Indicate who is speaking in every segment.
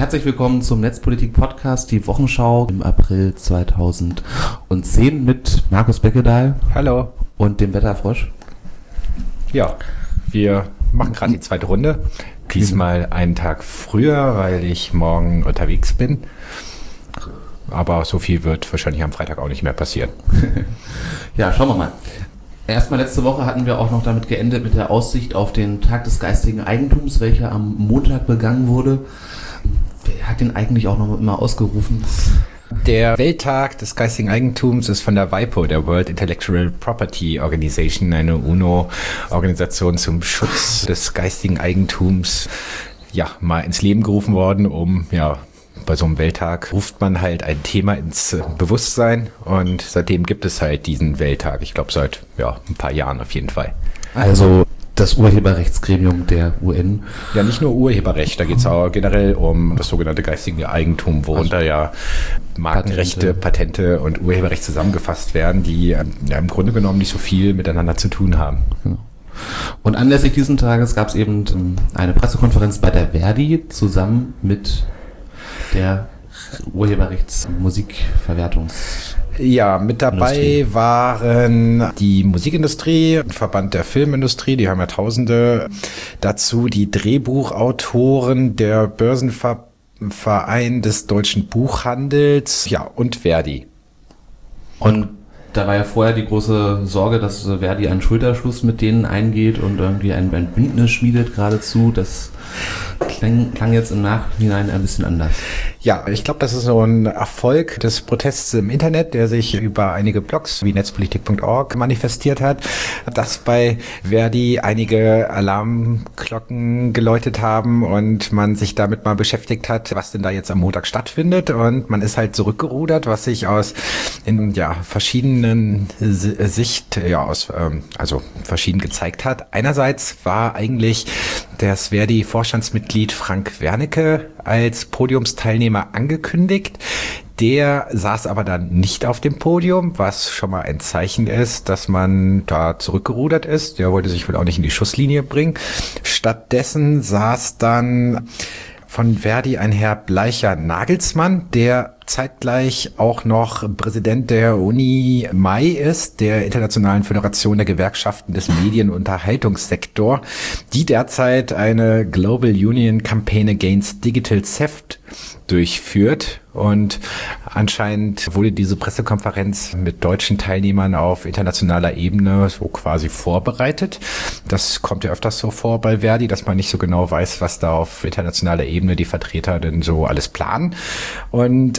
Speaker 1: Herzlich willkommen zum Netzpolitik-Podcast, die Wochenschau im April 2010 mit Markus Beckedahl.
Speaker 2: Hallo.
Speaker 1: Und dem Wetterfrosch.
Speaker 2: Ja, wir machen gerade die zweite Runde. Diesmal einen Tag früher, weil ich morgen unterwegs bin. Aber so viel wird wahrscheinlich am Freitag auch nicht mehr passieren.
Speaker 1: Ja, schauen wir mal. Erstmal letzte Woche hatten wir auch noch damit geendet mit der Aussicht auf den Tag des geistigen Eigentums, welcher am Montag begangen wurde. Wer hat den eigentlich auch noch immer ausgerufen?
Speaker 2: Der Welttag des geistigen Eigentums ist von der WIPO, der World Intellectual Property Organization, eine UNO-Organisation zum Schutz des geistigen Eigentums, mal ins Leben gerufen worden, bei so einem Welttag ruft man halt ein Thema ins Bewusstsein und seitdem gibt es halt diesen Welttag. Ich glaube seit ein paar Jahren auf jeden Fall.
Speaker 1: Also das Urheberrechtsgremium der UN.
Speaker 2: Ja, nicht nur Urheberrecht, da geht es auch generell um das sogenannte geistige Eigentum, worunter Markenrechte, Patente und Urheberrecht zusammengefasst werden, die im Grunde genommen nicht so viel miteinander zu tun haben.
Speaker 1: Genau. Und anlässlich diesen Tages gab es eben eine Pressekonferenz bei der Verdi zusammen mit der Urheberrechtsmusikverwertungs.
Speaker 2: Ja, mit dabei waren die Musikindustrie, Verband der Filmindustrie, die haben ja Tausende. Dazu die Drehbuchautoren, der Börsenverein des deutschen Buchhandels, und Verdi.
Speaker 1: Und da war ja vorher die große Sorge, dass Verdi einen Schulterschluss mit denen eingeht und irgendwie ein Bündnis schmiedet geradezu. Das klang jetzt im Nachhinein ein bisschen anders.
Speaker 2: Ja, ich glaube, das ist so ein Erfolg des Protests im Internet, der sich über einige Blogs wie netzpolitik.org manifestiert hat, dass bei Verdi einige Alarmglocken geläutet haben und man sich damit mal beschäftigt hat, was denn da jetzt am Montag stattfindet, und man ist halt zurückgerudert, was sich in verschiedenen verschieden gezeigt hat. Einerseits war eigentlich das Verdi-Vorstandsmitglied Frank Wernicke als Podiumsteilnehmer angekündigt. Der saß aber dann nicht auf dem Podium, was schon mal ein Zeichen ist, dass man da zurückgerudert ist. Der wollte sich wohl auch nicht in die Schusslinie bringen. Stattdessen saß dann von Verdi ein Herr Bleicher-Nagelsmann, der zeitgleich auch noch Präsident der Uni MAI ist, der Internationalen Föderation der Gewerkschaften des Medien- und Unterhaltungssektor, die derzeit eine Global Union Campaign Against Digital Theft durchführt. Und anscheinend wurde diese Pressekonferenz mit deutschen Teilnehmern auf internationaler Ebene so quasi vorbereitet. Das kommt ja öfters so vor bei Verdi, dass man nicht so genau weiß, was da auf internationaler Ebene die Vertreter denn so alles planen. Und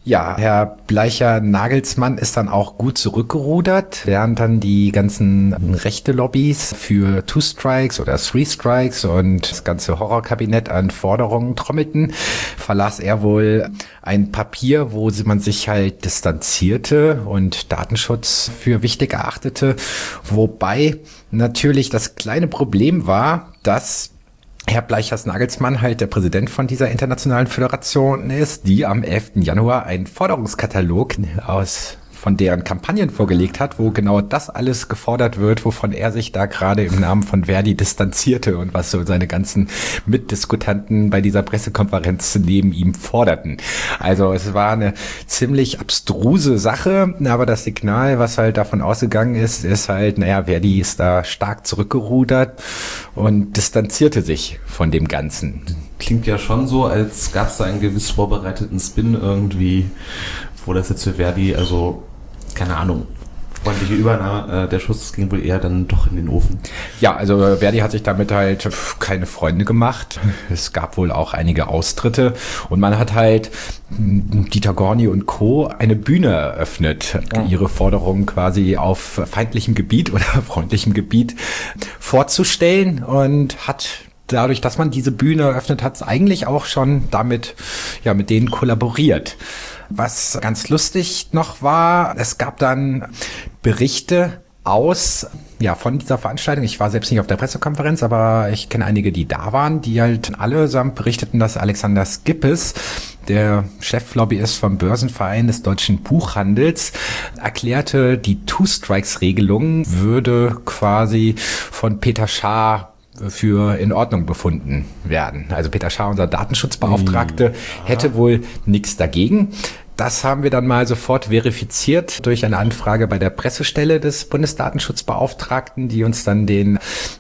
Speaker 2: Herr Bleicher-Nagelsmann ist dann auch gut zurückgerudert, während dann die ganzen Rechte-Lobbys für 2 Strikes oder 3 Strikes und das ganze Horrorkabinett an Forderungen trommelten, verlas er wohl ein Papier, wo man sich halt distanzierte und Datenschutz für wichtig erachtete, wobei natürlich das kleine Problem war, dass Herr Bleichers-Nagelsmann halt der Präsident von dieser internationalen Föderation ist, die am 11. Januar einen Forderungskatalog von deren Kampagnen vorgelegt hat, wo genau das alles gefordert wird, wovon er sich da gerade im Namen von Verdi distanzierte und was so seine ganzen Mitdiskutanten bei dieser Pressekonferenz neben ihm forderten. Also es war eine ziemlich abstruse Sache, aber das Signal, was halt davon ausgegangen ist, ist halt, Verdi ist da stark zurückgerudert und distanzierte sich von dem Ganzen.
Speaker 1: Klingt ja schon so, als gab es da einen gewiss vorbereiteten Spin irgendwie, wo das jetzt für Verdi, keine Ahnung, freundliche Übernahme, der Schuss ging wohl eher dann doch in den Ofen.
Speaker 2: Ja, also Verdi hat sich damit halt keine Freunde gemacht. Es gab wohl auch einige Austritte und man hat halt Dieter Gorni und Co. eine Bühne eröffnet, ihre Forderungen quasi auf feindlichem Gebiet oder freundlichem Gebiet vorzustellen, und hat dadurch, dass man diese Bühne eröffnet hat, eigentlich auch schon damit mit denen kollaboriert. Was ganz lustig noch war, es gab dann Berichte von dieser Veranstaltung. Ich war selbst nicht auf der Pressekonferenz, aber ich kenne einige, die da waren, die halt allesamt berichteten, dass Alexander Skippes, der Cheflobbyist vom Börsenverein des deutschen Buchhandels, erklärte, die 2-Strikes-Regelung würde quasi von Peter Schaar für in Ordnung befunden werden. Also Peter Schaar, unser Datenschutzbeauftragte, hätte wohl nichts dagegen. Das haben wir dann mal sofort verifiziert durch eine Anfrage bei der Pressestelle des Bundesdatenschutzbeauftragten, die uns dann den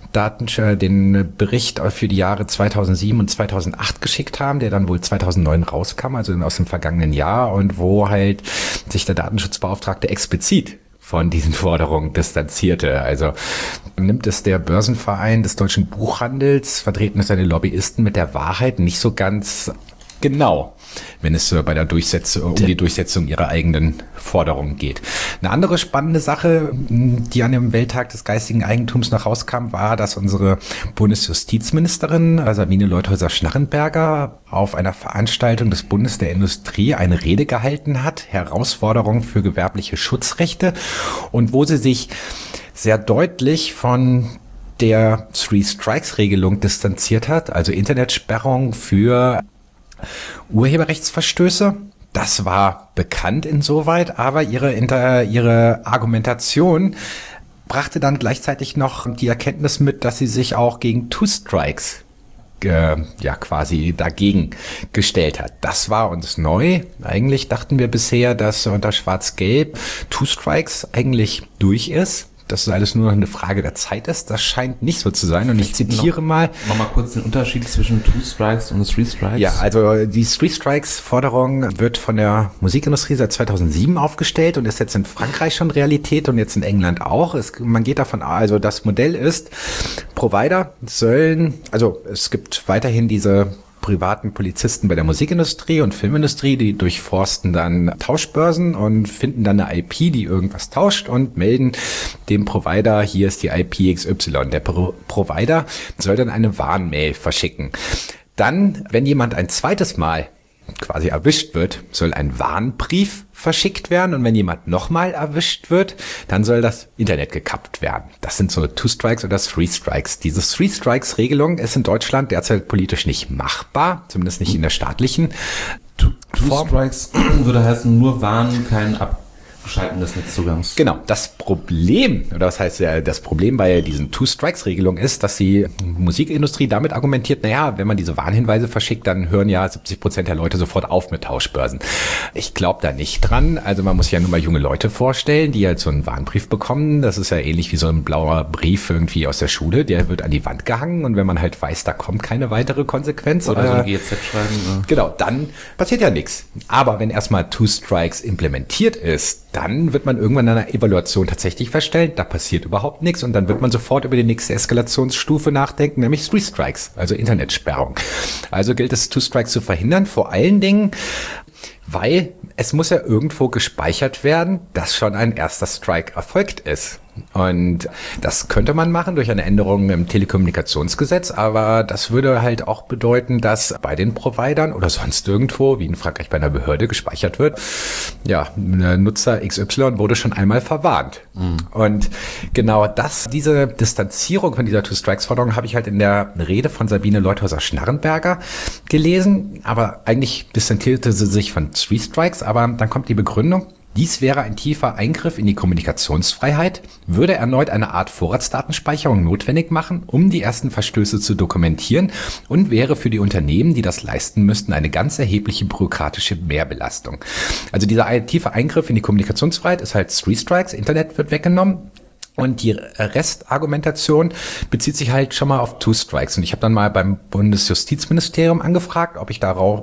Speaker 2: Bericht für die Jahre 2007 und 2008 geschickt haben, der dann wohl 2009 rauskam, also aus dem vergangenen Jahr, und wo halt sich der Datenschutzbeauftragte explizit von diesen Forderungen distanzierte. Also nimmt es der Börsenverein des deutschen Buchhandels, vertreten es seine Lobbyisten, mit der Wahrheit nicht so ganz genau, wenn es bei der um die Durchsetzung ihrer eigenen Forderungen geht. Eine andere spannende Sache, die an dem Welttag des geistigen Eigentums noch rauskam, war, dass unsere Bundesjustizministerin Sabine Leutheusser-Schnarrenberger auf einer Veranstaltung des Bundes der Industrie eine Rede gehalten hat, Herausforderungen für gewerbliche Schutzrechte, und wo sie sich sehr deutlich von der Three-Strikes-Regelung distanziert hat, also Internetsperrung für Urheberrechtsverstöße. Das war bekannt insoweit, aber ihre Argumentation brachte dann gleichzeitig noch die Erkenntnis mit, dass sie sich auch gegen Two Strikes quasi dagegen gestellt hat. Das war uns neu. Eigentlich dachten wir bisher, dass unter Schwarz-Gelb Two Strikes eigentlich durch ist, dass es alles nur noch eine Frage der Zeit ist. Das scheint nicht so zu sein. Und ich zitiere mal
Speaker 1: kurz den Unterschied zwischen Two Strikes und Three Strikes.
Speaker 2: Ja, also die Three Strikes-Forderung wird von der Musikindustrie seit 2007 aufgestellt und ist jetzt in Frankreich schon Realität und jetzt in England auch. Man geht davon aus, also das Modell ist, Provider sollen, also es gibt weiterhin diese privaten Polizisten bei der Musikindustrie und Filmindustrie, die durchforsten dann Tauschbörsen und finden dann eine IP, die irgendwas tauscht, und melden dem Provider, hier ist die IP XY. Der Provider soll dann eine Warnmail verschicken. Dann, wenn jemand ein zweites Mal quasi erwischt wird, soll ein Warnbrief verschickt werden, und wenn jemand nochmal erwischt wird, dann soll das Internet gekappt werden. Das sind so Two Strikes oder Three Strikes. Diese Three Strikes Regelung ist in Deutschland derzeit politisch nicht machbar, zumindest nicht in der staatlichen
Speaker 1: Two Strikes würde heißen, nur warnen, kein Abschalten des Netzzugangs.
Speaker 2: Genau. Das Problem, oder was heißt ja, das Problem bei diesen Two-Strikes-Regelungen ist, dass die Musikindustrie damit argumentiert, naja, wenn man diese Warnhinweise verschickt, dann hören ja 70% der Leute sofort auf mit Tauschbörsen. Ich glaube da nicht dran. Also man muss sich ja nur mal junge Leute vorstellen, die halt so einen Warnbrief bekommen. Das ist ja ähnlich wie so ein blauer Brief irgendwie aus der Schule. Der wird an die Wand gehangen, und wenn man halt weiß, da kommt keine weitere Konsequenz.
Speaker 1: Oder so ein GEZ schreiben. Ja.
Speaker 2: Genau, dann passiert ja nichts. Aber wenn erstmal Two Strikes implementiert ist, dann wird man irgendwann in einer Evaluation tatsächlich feststellen, da passiert überhaupt nichts, und dann wird man sofort über die nächste Eskalationsstufe nachdenken, nämlich Three Strikes, also Internetsperrung. Also gilt es, Two Strikes zu verhindern, vor allen Dingen, weil es muss ja irgendwo gespeichert werden, dass schon ein erster Strike erfolgt ist. Und das könnte man machen durch eine Änderung im Telekommunikationsgesetz, aber das würde halt auch bedeuten, dass bei den Providern oder sonst irgendwo, wie in Frankreich bei einer Behörde, gespeichert wird, ja, Nutzer XY wurde schon einmal verwarnt. Und genau diese Distanzierung von dieser Two-Strikes-Forderung habe ich halt in der Rede von Sabine Leutheusser-Schnarrenberger gelesen, aber eigentlich distanzierte sie sich von Three Strikes, aber dann kommt die Begründung: Dies wäre ein tiefer Eingriff in die Kommunikationsfreiheit, würde erneut eine Art Vorratsdatenspeicherung notwendig machen, um die ersten Verstöße zu dokumentieren, und wäre für die Unternehmen, die das leisten müssten, eine ganz erhebliche bürokratische Mehrbelastung. Also dieser tiefe Eingriff in die Kommunikationsfreiheit ist halt Three Strikes, Internet wird weggenommen. Und die Restargumentation bezieht sich halt schon mal auf Two Strikes. Und ich habe dann mal beim Bundesjustizministerium angefragt, ob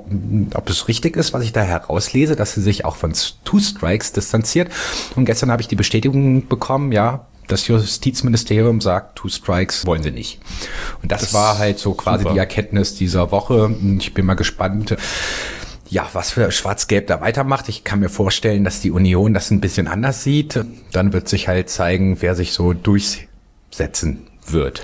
Speaker 2: es richtig ist, was ich da herauslese, dass sie sich auch von Two Strikes distanziert. Und gestern habe ich die Bestätigung bekommen, ja, das Justizministerium sagt, Two Strikes wollen sie nicht. Und das war halt so quasi die Erkenntnis dieser Woche. Ich bin mal gespannt, ja, was für Schwarz-Gelb da weitermacht. Ich kann mir vorstellen, dass die Union das ein bisschen anders sieht. Dann wird sich halt zeigen, wer sich so durchsetzen wird.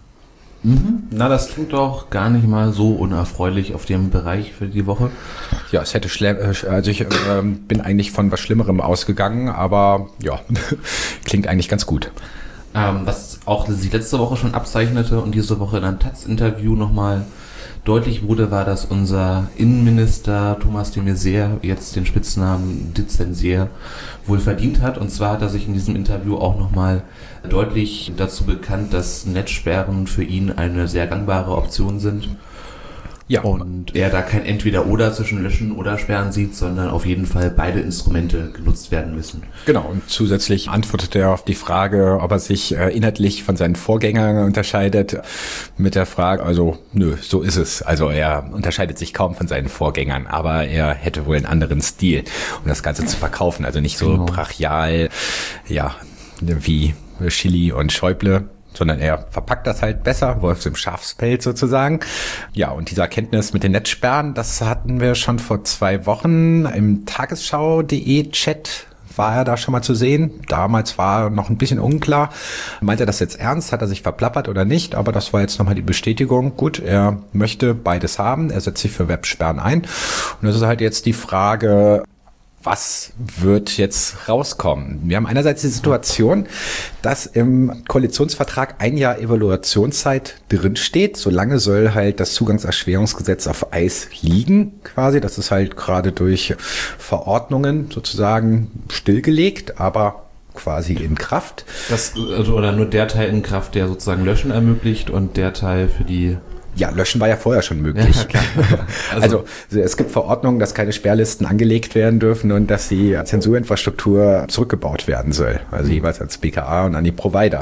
Speaker 1: Na, das klingt doch gar nicht mal so unerfreulich auf dem Bereich für die Woche.
Speaker 2: Ja, es hätte also ich bin eigentlich von was Schlimmerem ausgegangen, aber ja, klingt eigentlich ganz gut.
Speaker 1: Was auch sich letzte Woche schon abzeichnete und diese Woche in einem Taz-Interview nochmal deutlich wurde, war, dass unser Innenminister Thomas de Maizière jetzt den Spitznamen Dizensier wohl verdient hat. Und zwar hat er sich in diesem Interview auch nochmal deutlich dazu bekannt, dass Netzsperren für ihn eine sehr gangbare Option sind. Ja. Und er da kein Entweder-Oder zwischen Löschen oder Sperren sieht, sondern auf jeden Fall beide Instrumente genutzt werden müssen.
Speaker 2: Genau, und zusätzlich antwortet er auf die Frage, ob er sich inhaltlich von seinen Vorgängern unterscheidet, mit der Frage, also nö, so ist es. Also er unterscheidet sich kaum von seinen Vorgängern, aber er hätte wohl einen anderen Stil, um das Ganze zu verkaufen. Also nicht so brachial, ja, wie Schilly und Schäuble, sondern er verpackt das halt besser, Wolfs im Schafspelz sozusagen. Ja, und diese Erkenntnis mit den Netzsperren, das hatten wir schon vor 2 Wochen im Tagesschau.de Chat, war er da schon mal zu sehen. Damals war noch ein bisschen unklar. Meint er das jetzt ernst? Hat er sich verplappert oder nicht? Aber das war jetzt nochmal die Bestätigung. Gut, er möchte beides haben. Er setzt sich für Websperren ein. Und das ist halt jetzt die Frage, was wird jetzt rauskommen? Wir haben einerseits die Situation, dass im Koalitionsvertrag 1 Jahr Evaluationszeit drinsteht. Solange soll halt das Zugangserschwerungsgesetz auf Eis liegen, quasi. Das ist halt gerade durch Verordnungen sozusagen stillgelegt, aber quasi in Kraft.
Speaker 1: Das, also, oder nur der Teil in Kraft, der sozusagen Löschen ermöglicht und der Teil für die...
Speaker 2: Ja, löschen war ja vorher schon möglich. Ja, also es gibt Verordnungen, dass keine Sperrlisten angelegt werden dürfen und dass die Zensurinfrastruktur zurückgebaut werden soll. Also jeweils ans BKA und an die Provider.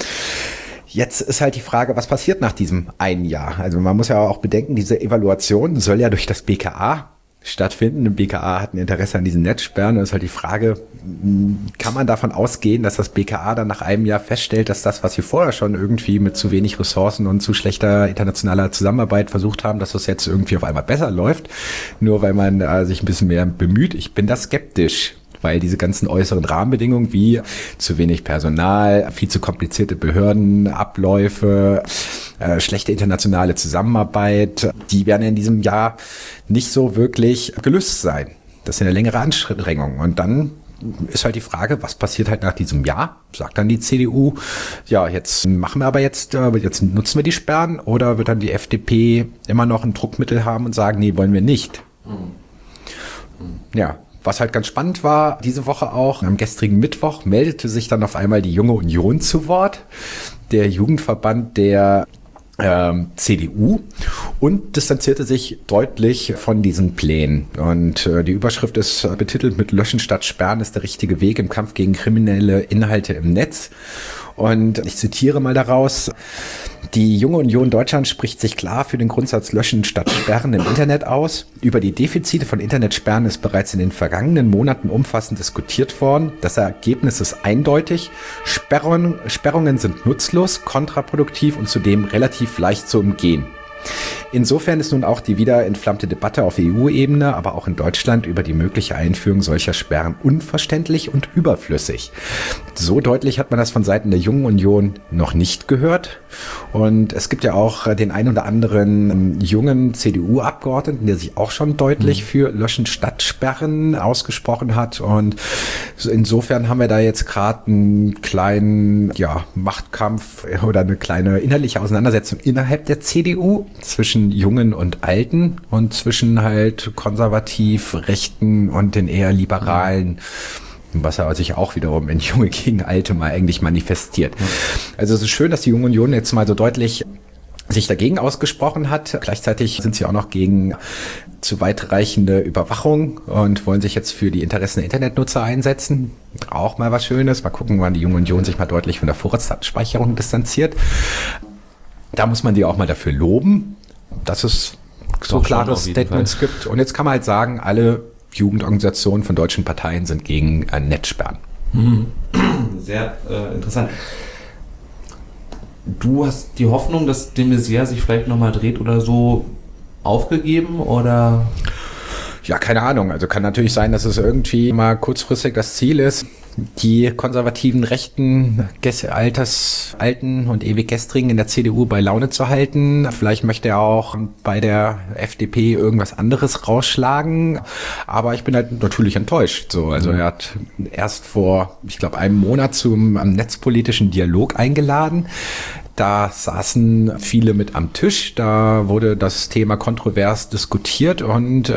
Speaker 2: Jetzt ist halt die Frage, was passiert nach diesem 1 Jahr? Also man muss ja auch bedenken, diese Evaluation soll ja durch das BKA stattfinden. Ein BKA hat ein Interesse an diesen Netzsperren. Das ist halt die Frage, kann man davon ausgehen, dass das BKA dann nach 1 Jahr feststellt, dass das, was sie vorher schon irgendwie mit zu wenig Ressourcen und zu schlechter internationaler Zusammenarbeit versucht haben, dass das jetzt irgendwie auf einmal besser läuft, nur weil man sich ein bisschen mehr bemüht? Ich bin da skeptisch, weil diese ganzen äußeren Rahmenbedingungen wie zu wenig Personal, viel zu komplizierte Behördenabläufe, schlechte internationale Zusammenarbeit, die werden in diesem Jahr nicht so wirklich gelöst sein. Das sind ja längere Anstrengungen. Und dann ist halt die Frage, was passiert halt nach diesem Jahr? Sagt dann die CDU, ja, jetzt machen wir aber jetzt nutzen wir die Sperren, oder wird dann die FDP immer noch ein Druckmittel haben und sagen, nee, wollen wir nicht? Ja. Was halt ganz spannend war, diese Woche auch, am gestrigen Mittwoch meldete sich dann auf einmal die Junge Union zu Wort, der Jugendverband der CDU, und distanzierte sich deutlich von diesen Plänen. Und die Überschrift ist betitelt mit Löschen statt Sperren ist der richtige Weg im Kampf gegen kriminelle Inhalte im Netz. Und ich zitiere mal daraus: Die Junge Union Deutschland spricht sich klar für den Grundsatz Löschen statt Sperren im Internet aus. Über die Defizite von Internetsperren ist bereits in den vergangenen Monaten umfassend diskutiert worden. Das Ergebnis ist eindeutig. Sperrungen sind nutzlos, kontraproduktiv und zudem relativ leicht zu umgehen. Insofern ist nun auch die wieder entflammte Debatte auf EU-Ebene, aber auch in Deutschland über die mögliche Einführung solcher Sperren unverständlich und überflüssig. So deutlich hat man das von Seiten der Jungen Union noch nicht gehört. Und es gibt ja auch den ein oder anderen jungen CDU-Abgeordneten, der sich auch schon deutlich für Löschen statt Sperren ausgesprochen hat. Und insofern haben wir da jetzt gerade einen kleinen Machtkampf oder eine kleine inhaltliche Auseinandersetzung innerhalb der CDU zwischen Jungen und Alten und zwischen halt konservativ Rechten und den eher Liberalen, was er sich auch wiederum in Junge gegen Alte mal eigentlich manifestiert. Also es ist schön, dass die Junge Union jetzt mal so deutlich sich dagegen ausgesprochen hat. Gleichzeitig sind sie auch noch gegen zu weitreichende Überwachung und wollen sich jetzt für die Interessen der Internetnutzer einsetzen. Auch mal was Schönes. Mal gucken, wann die Junge Union sich mal deutlich von der Vorratsdatenspeicherung distanziert. Da muss man die auch mal dafür loben, dass es so klare Statements gibt. Und jetzt kann man halt sagen, alle Jugendorganisationen von deutschen Parteien sind gegen Netzsperren.
Speaker 1: Sehr interessant. Du hast die Hoffnung, dass de Maizière sich vielleicht nochmal dreht oder so, aufgegeben, oder?
Speaker 2: Ja, keine Ahnung. Also kann natürlich sein, dass es irgendwie mal kurzfristig das Ziel ist, die konservativen Rechten, Alten und ewig Gestrigen in der CDU bei Laune zu halten. Vielleicht möchte er auch bei der FDP irgendwas anderes rausschlagen. Aber ich bin halt natürlich enttäuscht. So, also er hat erst vor, ich glaube, einem Monat zum netzpolitischen Dialog eingeladen. Da saßen viele mit am Tisch, da wurde das Thema kontrovers diskutiert und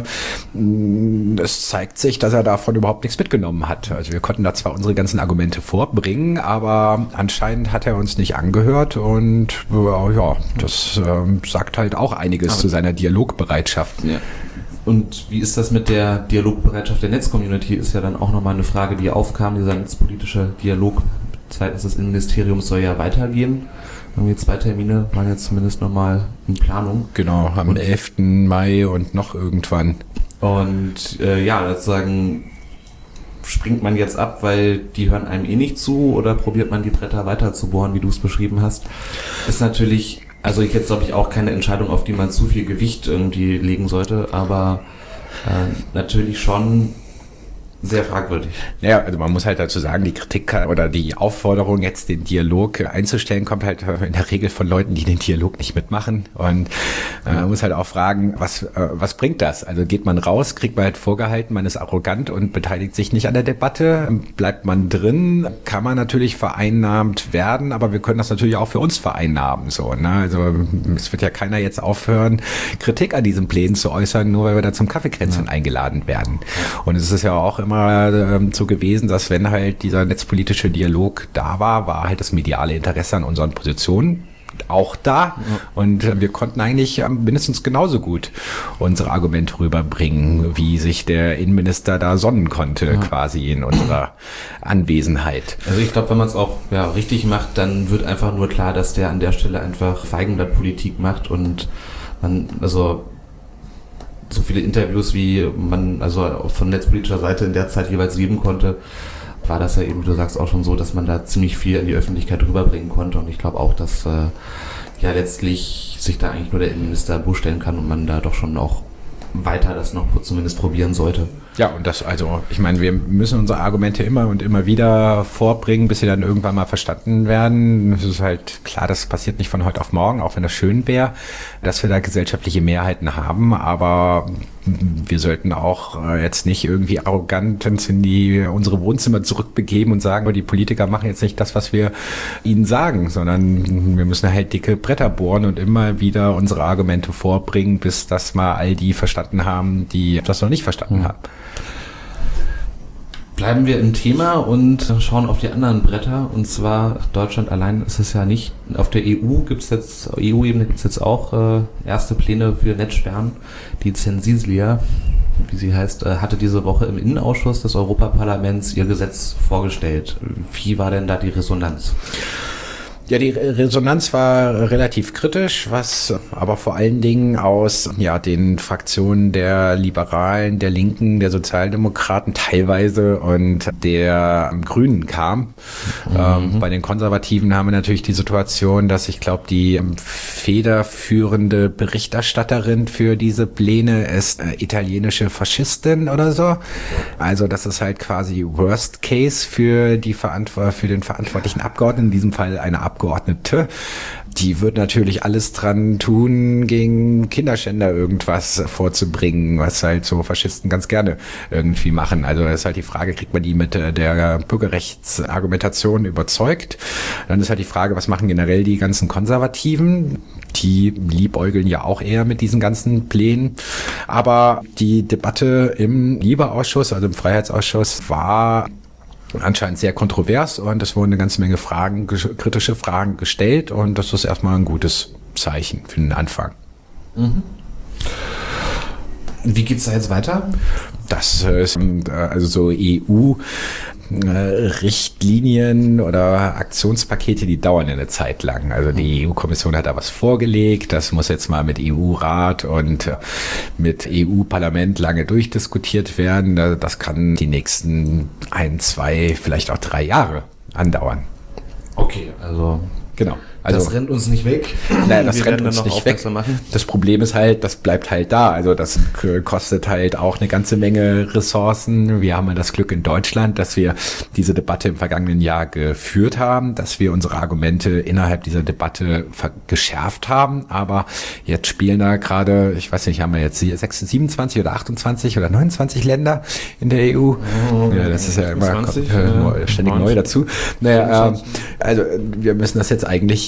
Speaker 2: es zeigt sich, dass er davon überhaupt nichts mitgenommen hat. Also wir konnten da zwar unsere ganzen Argumente vorbringen, aber anscheinend hat er uns nicht angehört und ja, das sagt halt auch einiges zu seiner Dialogbereitschaft.
Speaker 1: Ja. Und wie ist das mit der Dialogbereitschaft der Netzcommunity? Ist ja dann auch nochmal eine Frage, die aufkam. Dieser netzpolitische Dialog seitens des Innenministeriums soll ja weitergehen. Irgendwie 2 Termine waren jetzt zumindest nochmal in Planung.
Speaker 2: Genau, am 11. Mai und noch irgendwann.
Speaker 1: Und ja, sozusagen springt man jetzt ab, weil die hören einem eh nicht zu, oder probiert man die Bretter weiter zu bohren, wie du es beschrieben hast? Ist natürlich... Also jetzt glaube ich auch keine Entscheidung, auf die man zu viel Gewicht irgendwie legen sollte, aber natürlich schon sehr fragwürdig.
Speaker 2: Ja, also man muss halt dazu sagen, die Kritik oder die Aufforderung, jetzt den Dialog einzustellen, kommt halt in der Regel von Leuten, die den Dialog nicht mitmachen. Und man muss halt auch fragen, was bringt das? Also geht man raus, kriegt man halt vorgehalten, man ist arrogant und beteiligt sich nicht an der Debatte. Bleibt man drin, kann man natürlich vereinnahmt werden, aber wir können das natürlich auch für uns vereinnahmen. So, ne? Also es wird ja keiner jetzt aufhören, Kritik an diesen Plänen zu äußern, nur weil wir da zum Kaffeekränzchen eingeladen werden. Und es ist ja auch immer so gewesen, dass wenn halt dieser netzpolitische Dialog da war, war halt das mediale Interesse an unseren Positionen auch da. Und wir konnten eigentlich mindestens genauso gut unsere Argumente rüberbringen, wie sich der Innenminister da sonnen konnte, quasi in unserer Anwesenheit.
Speaker 1: Also ich glaube, wenn man es auch richtig macht, dann wird einfach nur klar, dass der an der Stelle einfach Feigenblattpolitik macht und man, also so viele Interviews, wie man also von netzpolitischer Seite in der Zeit jeweils geben konnte, war das ja eben, wie du sagst, auch schon so, dass man da ziemlich viel in die Öffentlichkeit rüberbringen konnte. Und ich glaube auch, dass letztlich sich da eigentlich nur der Innenminister bloßstellen kann und man da doch schon auch weiter das noch zumindest probieren sollte.
Speaker 2: Ja, und das, also, ich meine, wir müssen unsere Argumente immer und immer wieder vorbringen, bis sie dann irgendwann mal verstanden werden. Es ist halt klar, das passiert nicht von heute auf morgen, auch wenn das schön wäre, dass wir da gesellschaftliche Mehrheiten haben, aber wir sollten auch jetzt nicht irgendwie arrogant uns in unsere Wohnzimmer zurückbegeben und sagen, die Politiker machen jetzt nicht das, was wir ihnen sagen, sondern wir müssen halt dicke Bretter bohren und immer wieder unsere Argumente vorbringen, bis das mal all die verstanden haben, die das noch nicht verstanden haben.
Speaker 1: Bleiben wir im Thema und schauen auf die anderen Bretter. Und zwar Deutschland allein ist es ja nicht. Auf der EU-Ebene gibt es jetzt auch erste Pläne für Netzsperren. Die Censislia, wie sie heißt, hatte diese Woche im Innenausschuss des Europaparlaments ihr Gesetz vorgestellt. Wie war denn da die Resonanz?
Speaker 2: Ja, die Resonanz war relativ kritisch, was aber vor allen Dingen aus den Fraktionen der Liberalen, der Linken, der Sozialdemokraten teilweise und der Grünen kam. Bei den Konservativen haben wir natürlich die Situation, dass ich glaube, die federführende Berichterstatterin für diese Pläne ist italienische Faschistin oder so. Also das ist halt quasi Worst Case für den verantwortlichen Abgeordneten, in diesem Fall eine Abgeordnete. Die wird natürlich alles dran tun, gegen Kinderschänder irgendwas vorzubringen, was halt so Faschisten ganz gerne irgendwie machen. Also das ist halt die Frage, kriegt man die mit der Bürgerrechtsargumentation überzeugt? Dann ist halt die Frage, was machen generell die ganzen Konservativen? Die liebäugeln ja auch eher mit diesen ganzen Plänen. Aber die Debatte im LIBE-Ausschuss, also im Freiheitsausschuss, war anscheinend sehr kontrovers und es wurden eine ganze Menge kritische Fragen gestellt und das ist erstmal ein gutes Zeichen für den Anfang.
Speaker 1: Wie geht's da jetzt weiter?
Speaker 2: Das ist also so EU-Richtlinien oder Aktionspakete, die dauern eine Zeit lang. Also die EU-Kommission hat da was vorgelegt, das muss jetzt mal mit EU-Rat und mit EU-Parlament lange durchdiskutiert werden. Das kann die nächsten 1, 2, vielleicht auch 3 Jahre andauern.
Speaker 1: Okay, also
Speaker 2: genau.
Speaker 1: Also, das rennt uns nicht weg.
Speaker 2: Naja, das rennt uns nicht weg. Das Problem ist halt, das bleibt halt da. Also das kostet halt auch eine ganze Menge Ressourcen. Wir haben ja das Glück in Deutschland, dass wir diese Debatte im vergangenen Jahr geführt haben, dass wir unsere Argumente innerhalb dieser Debatte geschärft haben. Aber jetzt spielen da gerade, ich weiß nicht, haben wir jetzt 27 oder 28 oder 29 Länder in der EU? Ja, das ist ja immer
Speaker 1: 20,
Speaker 2: ständig neu dazu. Naja, also wir müssen das jetzt eigentlich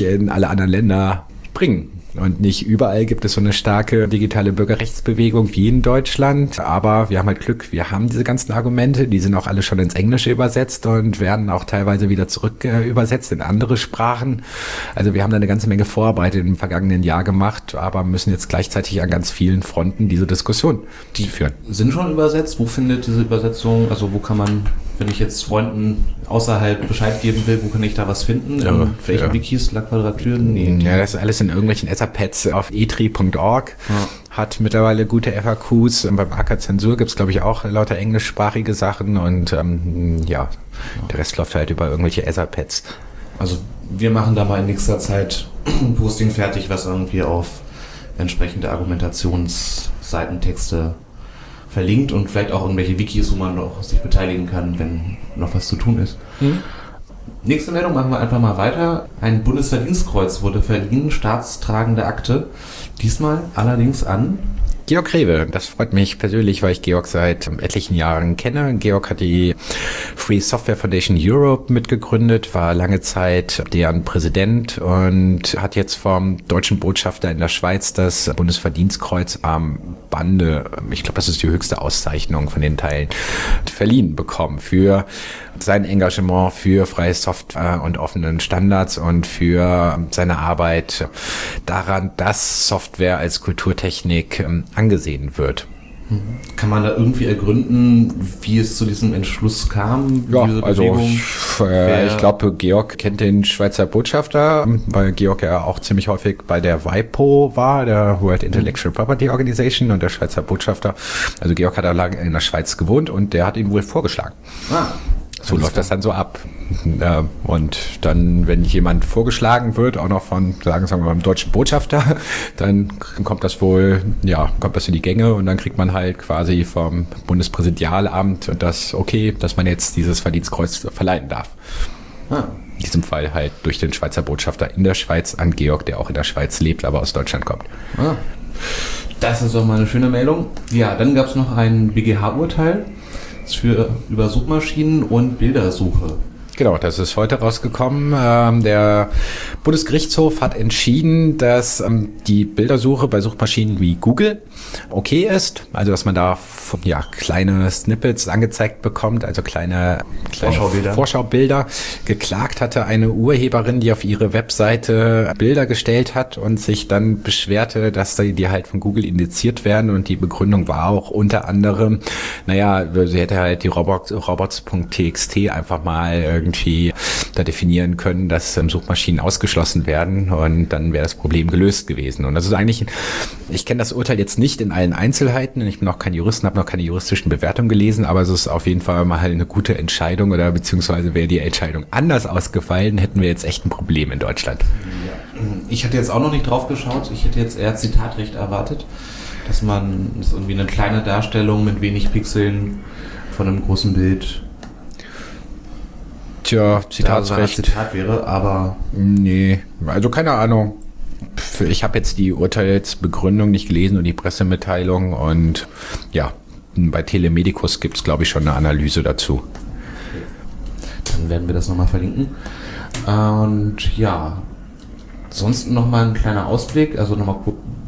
Speaker 2: in alle anderen Länder bringen. Und nicht überall gibt es so eine starke digitale Bürgerrechtsbewegung wie in Deutschland. Aber wir haben halt Glück, wir haben diese ganzen Argumente, die sind auch alle schon ins Englische übersetzt und werden auch teilweise wieder zurück übersetzt in andere Sprachen. Also wir haben da eine ganze Menge Vorarbeit im vergangenen Jahr gemacht, aber müssen jetzt gleichzeitig an ganz vielen Fronten diese Diskussion führen.
Speaker 1: Sind schon übersetzt? Wo findet diese Übersetzung, also wo kann man, wenn ich jetzt Freunden außerhalb Bescheid geben will, wo kann ich da was finden? In welchen Wikis, La Quadrature? Nee.
Speaker 2: Ja, das ist alles in irgendwelchen Etherpads auf etri.org. Ja. Hat mittlerweile gute FAQs. Beim AK Zensur gibt es, glaube ich, auch lauter englischsprachige Sachen und der Rest läuft halt über irgendwelche Etherpads.
Speaker 1: Also wir machen da mal in nächster Zeit ein Posting fertig, was irgendwie auf entsprechende Argumentationsseitentexte verlinkt und vielleicht auch irgendwelche Wikis, wo man noch sich beteiligen kann, wenn noch was zu tun ist. Nächste Meldung machen wir einfach mal weiter. Ein Bundesverdienstkreuz wurde verliehen, staatstragende Akte. Diesmal allerdings an
Speaker 2: Georg Rewe. Das freut mich persönlich, weil ich Georg seit etlichen Jahren kenne. Georg hat die Free Software Foundation Europe mitgegründet, war lange Zeit deren Präsident und hat jetzt vom deutschen Botschafter in der Schweiz das Bundesverdienstkreuz am Bande, ich glaube, das ist die höchste Auszeichnung von den Teilen, verliehen bekommen für sein Engagement für freie Software und offenen Standards und für seine Arbeit daran, dass Software als Kulturtechnik angesehen wird.
Speaker 1: Kann man da irgendwie ergründen, wie es zu diesem Entschluss kam?
Speaker 2: Ja, also ich glaube, Georg kennt den Schweizer Botschafter, weil Georg ja auch ziemlich häufig bei der WIPO war, der World Intellectual Property Organization, und der Schweizer Botschafter. Also Georg hat da lange in der Schweiz gewohnt und der hat ihn wohl vorgeschlagen. So läuft das dann so ab. Und dann, wenn jemand vorgeschlagen wird, auch noch von, sagen wir mal, einem deutschen Botschafter, dann kommt das in die Gänge und dann kriegt man halt quasi vom Bundespräsidialamt das okay, dass man jetzt dieses Verdienstkreuz verleihen darf. In diesem Fall halt durch den Schweizer Botschafter in der Schweiz an Georg, der auch in der Schweiz lebt, aber aus Deutschland kommt.
Speaker 1: Das ist doch mal eine schöne Meldung. Ja, dann gab es noch ein BGH-Urteil über Suchmaschinen und Bildersuche.
Speaker 2: Genau, das ist heute rausgekommen. Der Bundesgerichtshof hat entschieden, dass die Bildersuche bei Suchmaschinen wie Google okay ist. Also, dass man da kleine Snippets angezeigt bekommt, also kleine Vorschaubilder. Geklagt hatte eine Urheberin, die auf ihre Webseite Bilder gestellt hat und sich dann beschwerte, dass die halt von Google indiziert werden. Und die Begründung war auch unter anderem, sie hätte halt die robots.txt einfach mal irgendwie da definieren können, dass Suchmaschinen ausgeschlossen werden und dann wäre das Problem gelöst gewesen. Und das ist eigentlich, ich kenne das Urteil jetzt nicht in allen Einzelheiten, ich bin auch kein Jurist und habe noch keine juristischen Bewertungen gelesen, aber es ist auf jeden Fall mal eine gute Entscheidung oder beziehungsweise wäre die Entscheidung anders ausgefallen, hätten wir jetzt echt ein Problem in Deutschland.
Speaker 1: Ja. Ich hatte jetzt auch noch nicht drauf geschaut, ich hätte jetzt eher Zitatrecht erwartet, dass irgendwie eine kleine Darstellung mit wenig Pixeln von einem großen Bild
Speaker 2: Zitatrecht.
Speaker 1: Zitat wäre, aber
Speaker 2: nee, also keine Ahnung. Ich habe jetzt die Urteilsbegründung nicht gelesen und die Pressemitteilung und bei Telemedicus gibt es, glaube ich, schon eine Analyse dazu.
Speaker 1: Dann werden wir das nochmal verlinken. Und sonst nochmal ein kleiner Ausblick, also nochmal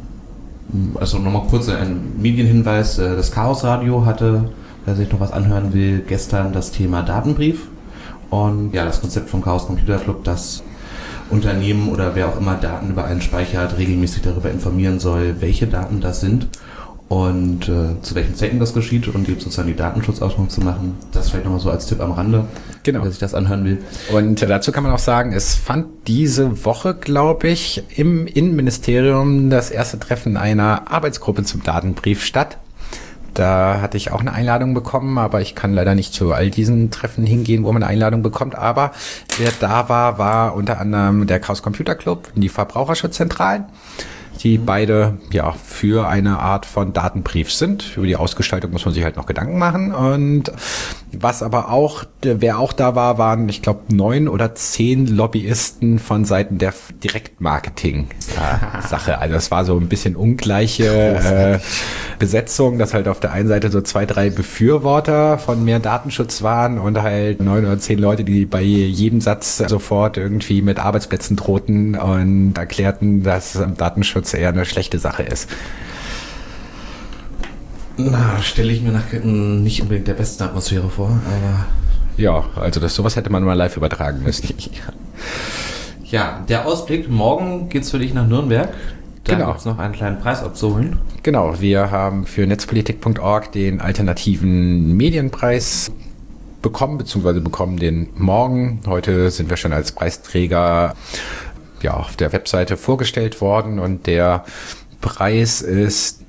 Speaker 1: kurz ein Medienhinweis. Das Chaos Radio hatte, wer sich noch was anhören will, gestern das Thema Datenbrief. Und das Konzept vom Chaos Computer Club, dass Unternehmen oder wer auch immer Daten über einen speichert, regelmäßig darüber informieren soll, welche Daten das sind und zu welchen Zwecken das geschieht und eben sozusagen die Datenschutzauskunft zu machen. Das vielleicht nochmal so als Tipp am Rande, wer sich das anhören will.
Speaker 2: Und dazu kann man auch sagen, es fand diese Woche, glaube ich, im Innenministerium das erste Treffen einer Arbeitsgruppe zum Datenbrief statt. Da hatte ich auch eine Einladung bekommen, aber ich kann leider nicht zu all diesen Treffen hingehen, wo man eine Einladung bekommt. Aber wer da war unter anderem der Chaos Computer Club, die Verbraucherschutzzentralen, die beide für eine Art von Datenbrief sind. Über die Ausgestaltung muss man sich halt noch Gedanken machen. Und wer auch da war, waren, ich glaube, 9 oder 10 Lobbyisten von Seiten der Direktmarketing. Sache. Also es war so ein bisschen ungleiche Besetzung, dass halt auf der einen Seite so 2, 3 Befürworter von mehr Datenschutz waren und halt 9 oder 10 Leute, die bei jedem Satz sofort irgendwie mit Arbeitsplätzen drohten und erklärten, dass Datenschutz eher eine schlechte Sache ist.
Speaker 1: Na, stelle ich mir nicht unbedingt der besten Atmosphäre vor, aber...
Speaker 2: Ja, also sowas hätte man mal live übertragen müssen.
Speaker 1: Ja, der Ausblick, morgen geht's für dich nach Nürnberg. Da gibt's noch einen kleinen Preis abzuholen.
Speaker 2: Genau, wir haben für netzpolitik.org den alternativen Medienpreis bekommen den morgen. Heute sind wir schon als Preisträger auf der Webseite vorgestellt worden und der Preis ist,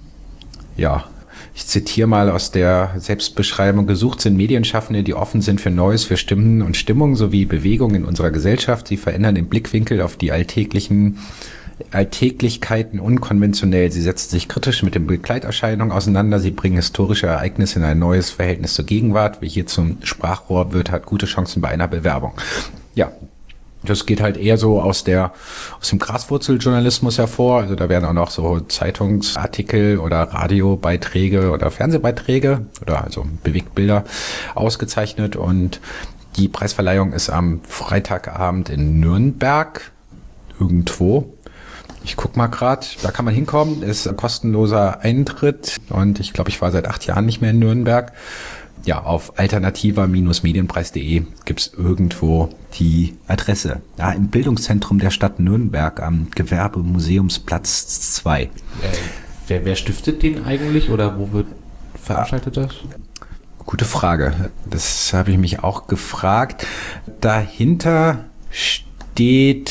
Speaker 2: ich zitiere mal aus der Selbstbeschreibung: Gesucht sind Medienschaffende, die offen sind für Neues, für Stimmen und Stimmung sowie Bewegungen in unserer Gesellschaft. Sie verändern den Blickwinkel auf die Alltäglichkeiten unkonventionell. Sie setzen sich kritisch mit den Begleiterscheinungen auseinander. Sie bringen historische Ereignisse in ein neues Verhältnis zur Gegenwart. Wer hier zum Sprachrohr wird, hat gute Chancen bei einer Bewerbung. Ja. Das geht halt eher so aus dem Graswurzeljournalismus hervor. Also da werden auch noch so Zeitungsartikel oder Radiobeiträge oder Fernsehbeiträge oder also Bewegtbilder ausgezeichnet. Und die Preisverleihung ist am Freitagabend in Nürnberg irgendwo. Ich guck mal gerade, da kann man hinkommen. Ist ein kostenloser Eintritt und ich glaube, ich war seit 8 Jahren nicht mehr in Nürnberg. Ja, auf alternativer-medienpreis.de gibt's irgendwo die Adresse. Ja, im Bildungszentrum der Stadt Nürnberg am Gewerbemuseumsplatz 2.
Speaker 1: Wer stiftet den eigentlich oder wo wird veranstaltet das?
Speaker 2: Gute Frage. Das habe ich mich auch gefragt. Dahinter steht,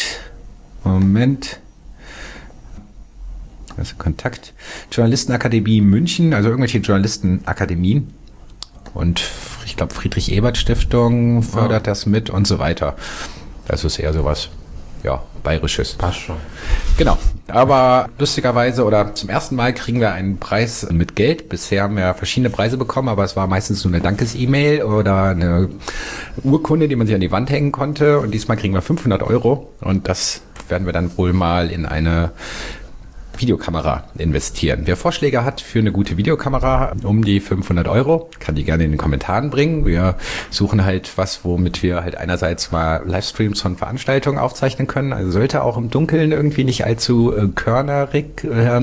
Speaker 2: Kontakt, Journalistenakademie München, also irgendwelche Journalistenakademien. Und ich glaube, Friedrich-Ebert-Stiftung fördert das mit und so weiter. Das ist eher sowas, Bayerisches.
Speaker 1: Passt schon.
Speaker 2: Genau. Aber lustigerweise oder zum ersten Mal kriegen wir einen Preis mit Geld. Bisher haben wir verschiedene Preise bekommen, aber es war meistens nur eine Dankes-E-Mail oder eine Urkunde, die man sich an die Wand hängen konnte. Und diesmal kriegen wir 500 € und das werden wir dann wohl mal in eine Videokamera investieren. Wer Vorschläge hat für eine gute Videokamera um die 500 €, kann die gerne in den Kommentaren bringen. Wir suchen halt was, womit wir halt einerseits mal Livestreams von Veranstaltungen aufzeichnen können. Also sollte auch im Dunkeln irgendwie nicht allzu körnerig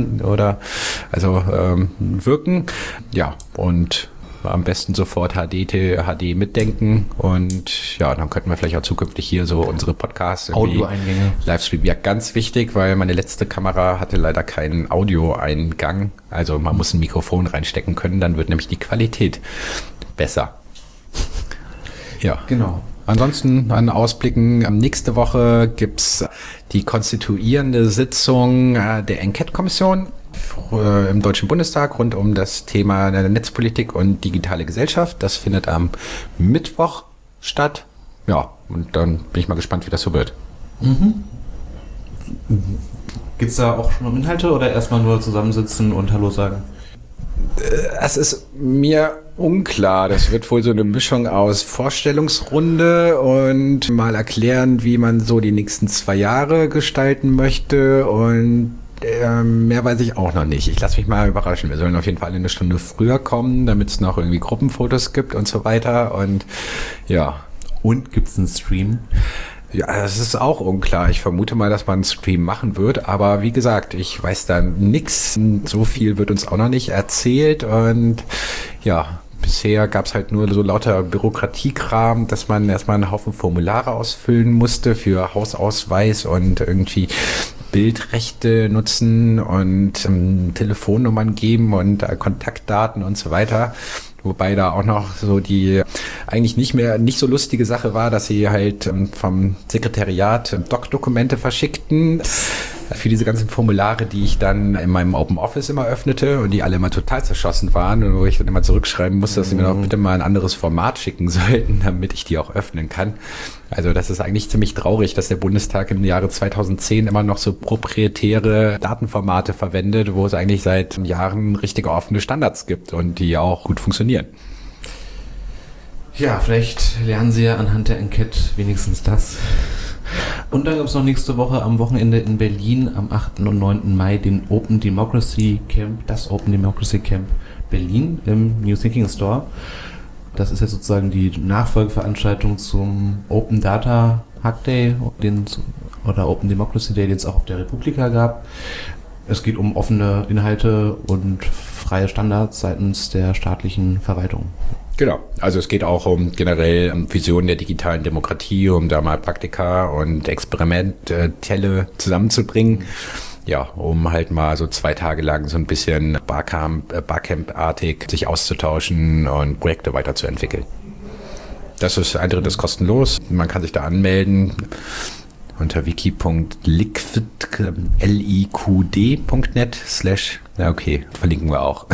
Speaker 2: wirken. Ja, und am besten sofort HD mitdenken und dann könnten wir vielleicht auch zukünftig hier so unsere Podcasts
Speaker 1: Audioeingänge
Speaker 2: Livestream. Ja, ganz wichtig, weil meine letzte Kamera hatte leider keinen Audioeingang. Also man muss ein Mikrofon reinstecken können, dann wird nämlich die Qualität besser. Ja, genau. Ansonsten an Ausblicken, nächste Woche gibt's die konstituierende Sitzung der Enquete-Kommission im Deutschen Bundestag rund um das Thema Netzpolitik und digitale Gesellschaft. Das findet am Mittwoch statt. Ja, und dann bin ich mal gespannt, wie das so wird.
Speaker 1: Mhm. Geht's da auch schon um Inhalte oder erstmal nur zusammensitzen und Hallo sagen?
Speaker 2: Es ist mir unklar. Das wird wohl so eine Mischung aus Vorstellungsrunde und mal erklären, wie man so die nächsten 2 Jahre gestalten möchte und mehr weiß ich auch noch nicht. Ich lasse mich mal überraschen. Wir sollen auf jeden Fall 1 Stunde früher kommen, damit es noch irgendwie Gruppenfotos gibt und so weiter. Und ja.
Speaker 1: Und gibt's einen Stream?
Speaker 2: Ja, das ist auch unklar. Ich vermute mal, dass man einen Stream machen wird. Aber wie gesagt, ich weiß da nix. So viel wird uns auch noch nicht erzählt. Und ja, bisher gab's halt nur so lauter Bürokratiekram, dass man erstmal einen Haufen Formulare ausfüllen musste für Hausausweis und irgendwie Bildrechte nutzen und Telefonnummern geben und Kontaktdaten und so weiter. Wobei da auch noch so die eigentlich nicht so lustige Sache war, dass sie halt vom Sekretariat Doc-Dokumente verschickten für diese ganzen Formulare, die ich dann in meinem Open Office immer öffnete und die alle immer total zerschossen waren und wo ich dann immer zurückschreiben musste, dass sie mir doch bitte mal ein anderes Format schicken sollten, damit ich die auch öffnen kann. Also das ist eigentlich ziemlich traurig, dass der Bundestag im Jahre 2010 immer noch so proprietäre Datenformate verwendet, wo es eigentlich seit Jahren richtige offene Standards gibt und die auch gut funktionieren.
Speaker 1: Ja, vielleicht lernen Sie ja anhand der Enquete wenigstens das. Und dann gibt es noch nächste Woche am Wochenende in Berlin am 8. und 9. Mai den Open Democracy Camp, das Open Democracy Camp Berlin im New Thinking Store. Das ist jetzt sozusagen die Nachfolgeveranstaltung zum Open Data Hack Day oder Open Democracy Day, den es auch auf der Republika gab. Es geht um offene Inhalte und freie Standards seitens der staatlichen Verwaltung.
Speaker 2: Genau, also es geht auch um generell Visionen der digitalen Demokratie, um da mal Praktika und Experimentelle zusammenzubringen. Ja, um halt mal so 2 Tage lang so ein bisschen Barcamp-artig sich auszutauschen und Projekte weiterzuentwickeln. Das ist Eintritt ist kostenlos, man kann sich da anmelden unter wiki.liqd.net/ ja okay, verlinken wir auch.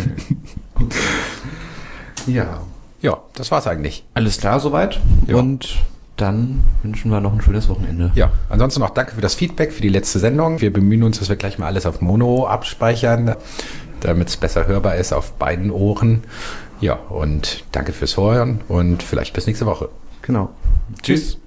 Speaker 1: Ja.
Speaker 2: Ja, das war's eigentlich.
Speaker 1: Alles klar soweit.
Speaker 2: Ja.
Speaker 1: Und dann wünschen wir noch ein schönes Wochenende.
Speaker 2: Ja, ansonsten noch danke für das Feedback, für die letzte Sendung. Wir bemühen uns, dass wir gleich mal alles auf Mono abspeichern, damit es besser hörbar ist auf beiden Ohren. Ja, und danke fürs Hören und vielleicht bis nächste Woche.
Speaker 1: Genau.
Speaker 2: Tschüss.